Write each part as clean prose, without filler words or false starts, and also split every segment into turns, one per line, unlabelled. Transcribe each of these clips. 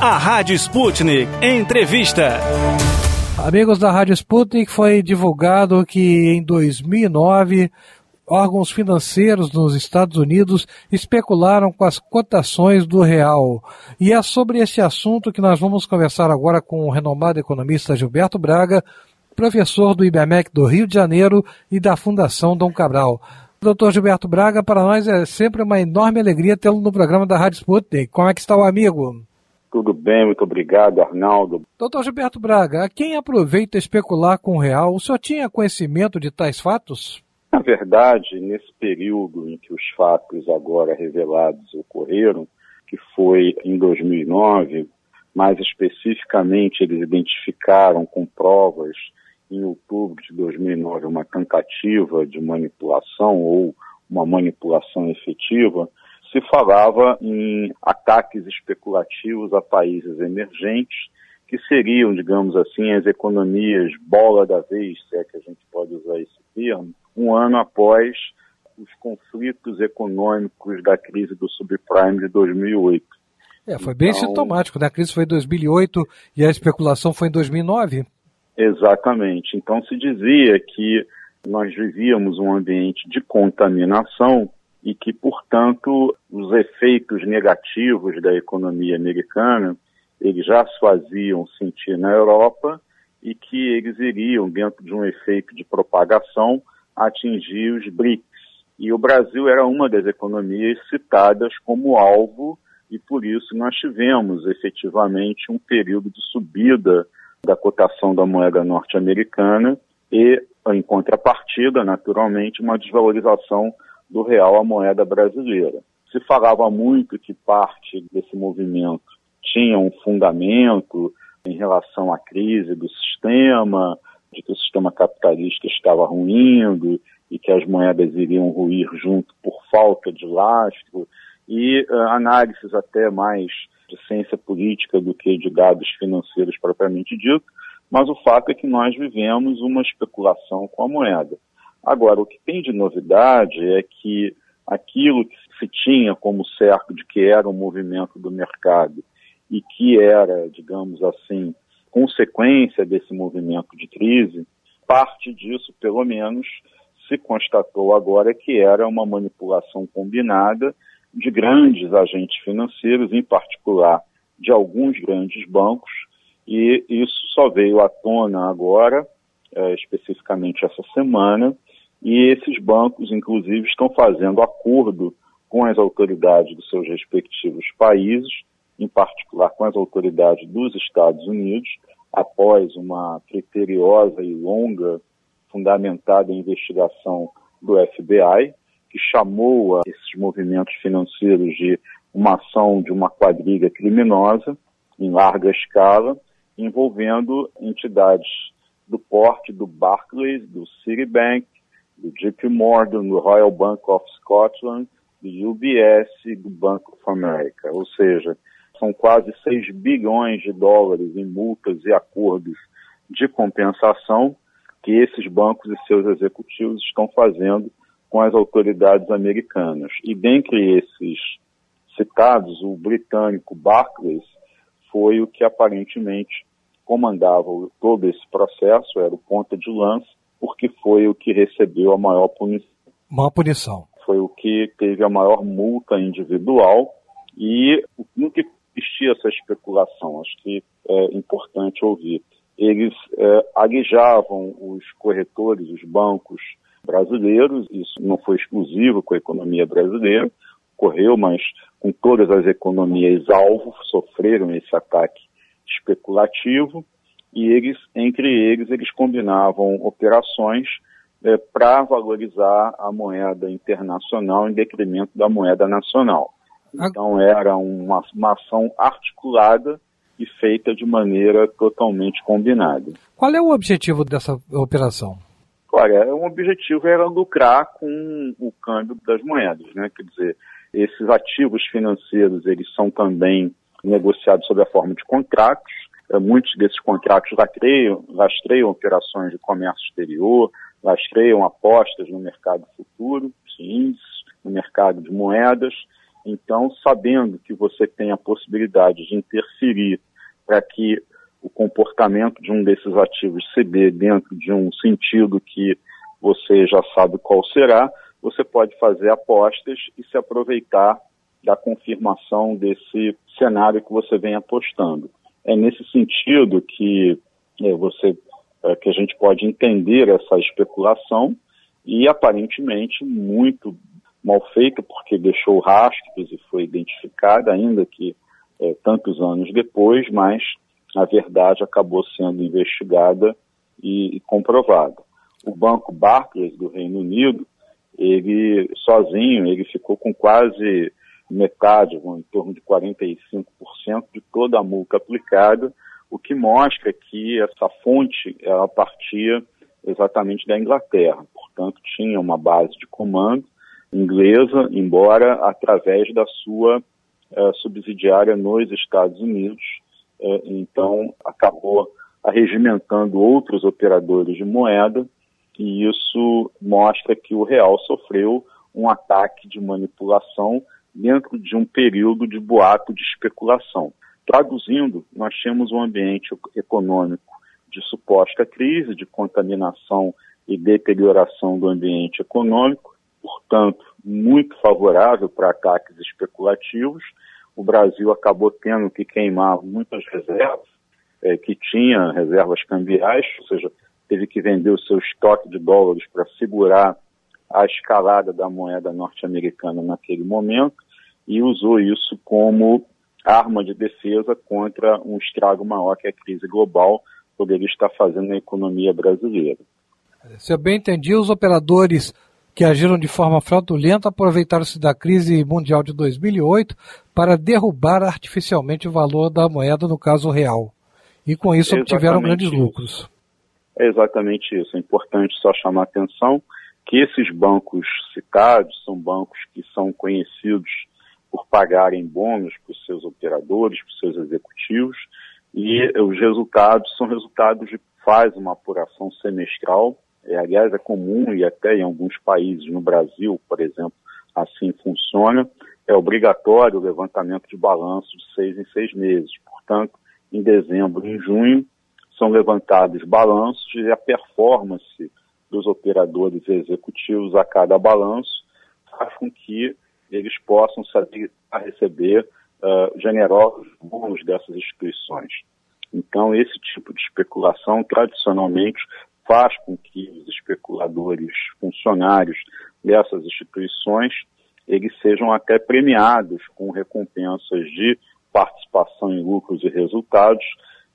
A Rádio Sputnik Entrevista.
Amigos da Rádio Sputnik, foi divulgado que em 2009 órgãos financeiros nos Estados Unidos especularam com as cotações do real. E é sobre esse assunto que nós vamos conversar agora com o renomado economista Gilberto Braga, professor do IBMEC do Rio de Janeiro e da Fundação Dom Cabral. Doutor Gilberto Braga, para nós é sempre uma enorme alegria tê-lo no programa da Rádio Sputnik. Como é que está o amigo?
Tudo bem, muito obrigado, Arnaldo.
Doutor Gilberto Braga, a quem aproveita especular com o real, o senhor tinha conhecimento de tais fatos?
Na verdade, nesse período em que os fatos agora revelados ocorreram, que foi em 2009, mais especificamente eles identificaram com provas em outubro de 2009 uma tentativa de manipulação ou uma manipulação efetiva, se falava em ataques especulativos a países emergentes, que seriam, digamos assim, as economias bola da vez, se é que a gente pode usar esse termo, um ano após os conflitos econômicos da crise do subprime de 2008.
Foi bem sintomático, né? A crise foi em 2008 e a especulação foi em 2009.
Exatamente. Então se dizia que nós vivíamos um ambiente de contaminação e que, portanto, os efeitos negativos da economia americana, eles já se faziam sentir na Europa e que eles iriam, dentro de um efeito de propagação, atingir os BRICS. E o Brasil era uma das economias citadas como alvo e, por isso, nós tivemos, efetivamente, um período de subida da cotação da moeda norte-americana e, em contrapartida, naturalmente, uma desvalorização do real à moeda brasileira. Se falava muito que parte desse movimento tinha um fundamento em relação à crise do sistema, de que o sistema capitalista estava ruindo e que as moedas iriam ruir junto por falta de lastro, e análises até mais de ciência política do que de dados financeiros propriamente dito, mas o fato é que nós vivemos uma especulação com a moeda. Agora, o que tem de novidade é que aquilo que se tinha como certo de que era um movimento do mercado e que era, digamos assim, consequência desse movimento de crise, parte disso, pelo menos, se constatou agora que era uma manipulação combinada de grandes agentes financeiros, em particular de alguns grandes bancos, e isso só veio à tona agora, especificamente essa semana, e esses bancos, inclusive, estão fazendo acordo com as autoridades dos seus respectivos países, em particular com as autoridades dos Estados Unidos, após uma criteriosa e longa, fundamentada investigação do FBI, que chamou a esses movimentos financeiros de uma ação de uma quadrilha criminosa, em larga escala, envolvendo entidades do porte do Barclays, do Citibank, do JP Morgan, do Royal Bank of Scotland, do UBS e do Bank of America. Ou seja, são quase 6 bilhões de dólares em multas e acordos de compensação que esses bancos e seus executivos estão fazendo com as autoridades americanas. E dentre esses citados, o britânico Barclays foi o que aparentemente comandava todo esse processo, era o ponta de lança, porque foi o que recebeu a maior punição.
Maior punição.
Foi o que teve a maior multa individual e no que existia essa especulação, acho que é importante ouvir. Eles aguijavam os corretores, os bancos brasileiros, isso não foi exclusivo com a economia brasileira, ocorreu, mas com todas as economias alvo sofreram esse ataque especulativo e entre eles combinavam operações para valorizar a moeda internacional em detrimento da moeda nacional. Então era uma ação articulada e feita de maneira totalmente combinada.
Qual é o objetivo dessa operação?
Olha, o objetivo era lucrar com o câmbio das moedas, né? Quer dizer, esses ativos financeiros, eles são também negociados sob a forma de contratos. Muitos desses contratos rastreiam operações de comércio exterior, rastreiam apostas no mercado futuro, índices, no mercado de moedas, Então, sabendo que você tem a possibilidade de interferir para que o comportamento de um desses ativos se dê dentro de um sentido que você já sabe qual será, você pode fazer apostas e se aproveitar da confirmação desse cenário que você vem apostando. É nesse sentido que que a gente pode entender essa especulação e, aparentemente, muito mal feita, porque deixou rastros e foi identificada, ainda que tantos anos depois, mas a verdade acabou sendo investigada e comprovada. O banco Barclays do Reino Unido, ele sozinho, ele ficou com quase metade, em torno de 45% de toda a multa aplicada, o que mostra que essa fonte ela partia exatamente da Inglaterra, portanto tinha uma base de comando inglesa, embora através da sua subsidiária nos Estados Unidos, então acabou arregimentando outros operadores de moeda, e isso mostra que o real sofreu um ataque de manipulação dentro de um período de boato de especulação. Traduzindo, nós temos um ambiente econômico de suposta crise, de contaminação e deterioração do ambiente econômico, portanto, muito favorável para ataques especulativos. O Brasil acabou tendo que queimar muitas reservas, que tinha reservas cambiais, ou seja, teve que vender o seu estoque de dólares para segurar a escalada da moeda norte-americana naquele momento, e usou isso como arma de defesa contra um estrago maior que a crise global poderia estar fazendo na economia brasileira.
Se eu bem entendi, os operadores que agiram de forma fraudulenta aproveitaram-se da crise mundial de 2008 para derrubar artificialmente o valor da moeda, no caso real. E com isso obtiveram grandes lucros.
É exatamente isso. É importante só chamar a atenção que esses bancos citados são bancos que são conhecidos por pagarem bônus para os seus operadores, para os seus executivos, e os resultados são resultados de faz uma apuração semestral. Aliás, é comum, e até em alguns países, no Brasil, por exemplo, assim funciona. É obrigatório o levantamento de balanço de 6 em 6 meses. Portanto, em dezembro e em junho, são levantados balanços e a performance dos operadores executivos a cada balanço faz com que eles possam saber a receber generosos bônus dessas instituições. Então, esse tipo de especulação, tradicionalmente, faz com que os especuladores funcionários dessas instituições, eles sejam até premiados com recompensas de participação em lucros e resultados,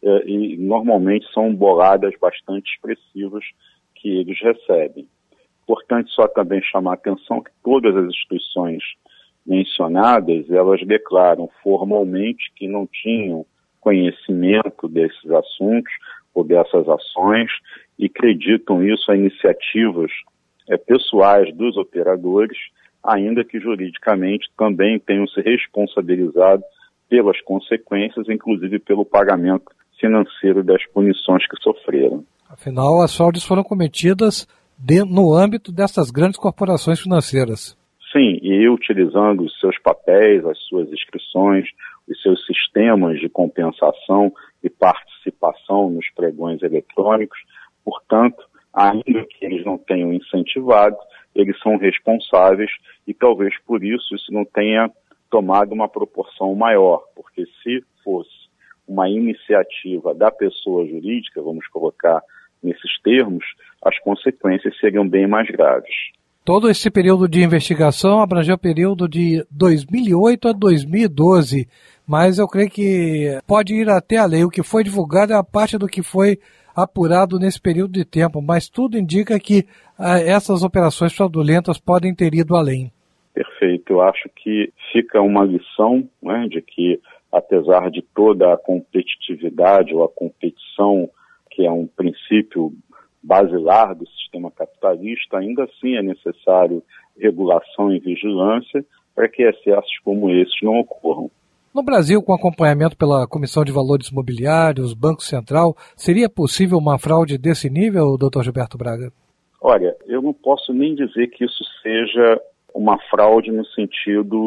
e normalmente são boladas bastante expressivas que eles recebem. Importante só também chamar a atenção que todas as instituições mencionadas, elas declaram formalmente que não tinham conhecimento desses assuntos ou dessas ações e acreditam isso a iniciativas pessoais dos operadores, ainda que juridicamente também tenham se responsabilizado pelas consequências, inclusive pelo pagamento financeiro das punições que sofreram.
Afinal, as fraudes foram cometidas no âmbito dessas grandes corporações financeiras.
Sim, e utilizando os seus papéis, as suas inscrições, os seus sistemas de compensação e participação nos pregões eletrônicos. Portanto, ainda que eles não tenham incentivado, eles são responsáveis e talvez por isso não tenha tomado uma proporção maior, porque se fosse uma iniciativa da pessoa jurídica, vamos colocar nesses termos, as consequências seriam bem mais graves.
Todo esse período de investigação abrangeu o período de 2008 a 2012, mas eu creio que pode ir até além. O que foi divulgado é a parte do que foi apurado nesse período de tempo, mas tudo indica que essas operações fraudulentas podem ter ido além.
Perfeito. Eu acho que fica uma lição, né, de que, apesar de toda a competitividade ou a competição, que é um princípio basilar do sistema capitalista, ainda assim é necessário regulação e vigilância para que excessos como esses não ocorram.
No Brasil, com acompanhamento pela Comissão de Valores Mobiliários, Banco Central, seria possível uma fraude desse nível, Dr. Gilberto Braga?
Olha, eu não posso nem dizer que isso seja uma fraude no sentido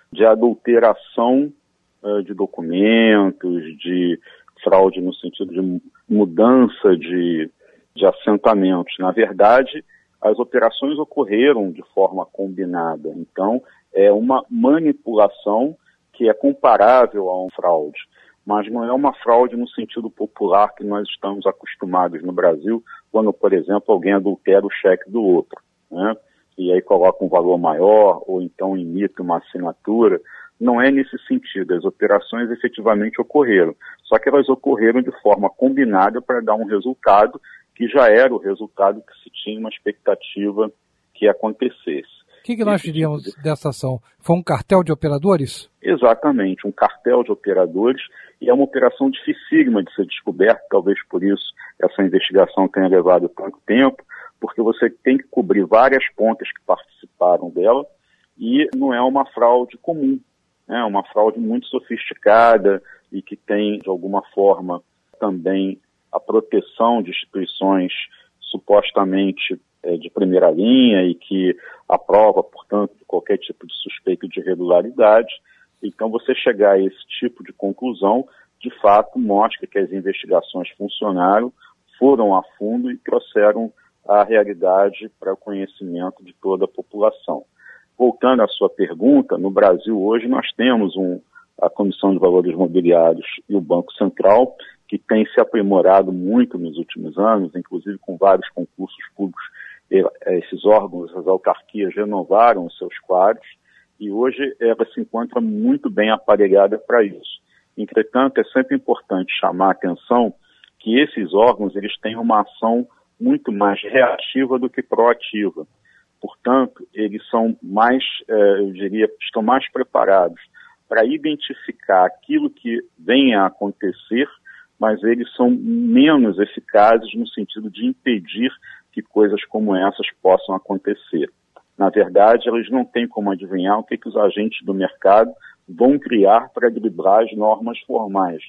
de adulteração de documentos, de fraude no sentido de mudança de assentamentos. Na verdade, as operações ocorreram de forma combinada. Então, é uma manipulação que é comparável a uma fraude, mas não é uma fraude no sentido popular que nós estamos acostumados no Brasil, quando, por exemplo, alguém adultera o cheque do outro, né? E aí coloca um valor maior, ou então imita uma assinatura. Não é nesse sentido. As operações efetivamente ocorreram, só que elas ocorreram de forma combinada para dar um resultado que já era o resultado que se tinha uma expectativa que acontecesse.
O que nós diríamos dessa ação? Foi um cartel de operadores?
Exatamente, um cartel de operadores, e é uma operação dificílima de ser descoberta, talvez por isso essa investigação tenha levado tanto tempo, porque você tem que cobrir várias pontas que participaram dela, e não é uma fraude comum, é uma fraude muito sofisticada e que tem, de alguma forma, também a proteção de instituições supostamente de primeira linha e que aprova, portanto, qualquer tipo de suspeito de irregularidade. Então, você chegar a esse tipo de conclusão, de fato, mostra que as investigações funcionaram, foram a fundo e trouxeram a realidade para o conhecimento de toda a população. Voltando à sua pergunta, no Brasil hoje nós temos a Comissão de Valores Mobiliários e o Banco Central, que tem se aprimorado muito nos últimos anos, inclusive com vários concursos públicos. Esses órgãos, as autarquias, renovaram os seus quadros e hoje ela se encontra muito bem aparelhada para isso. Entretanto, é sempre importante chamar a atenção que esses órgãos eles têm uma ação muito mais reativa do que proativa. Portanto, eles são mais, eu diria, estão mais preparados para identificar aquilo que vem a acontecer, mas eles são menos eficazes no sentido de impedir que coisas como essas possam acontecer. Na verdade, eles não têm como adivinhar o que os agentes do mercado vão criar para driblar as normas formais.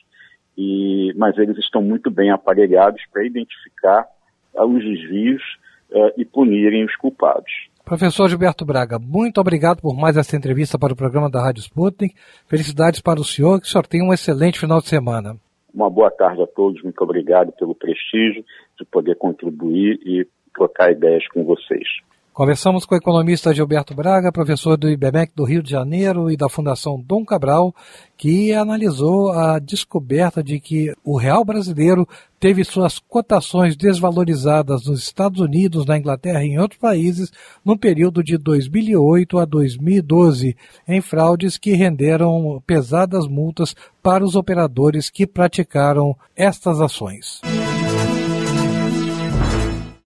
Mas eles estão muito bem aparelhados para identificar os desvios e punirem os culpados.
Professor Gilberto Braga, muito obrigado por mais essa entrevista para o programa da Rádio Sputnik. Felicidades para o senhor, que o senhor tenha um excelente final de semana.
Uma boa tarde a todos, muito obrigado pelo prestígio de poder contribuir e trocar ideias com vocês.
Conversamos com o economista Gilberto Braga, professor do IBMEC do Rio de Janeiro e da Fundação Dom Cabral, que analisou a descoberta de que o real brasileiro teve suas cotações desvalorizadas nos Estados Unidos, na Inglaterra e em outros países no período de 2008 a 2012, em fraudes que renderam pesadas multas para os operadores que praticaram estas ações.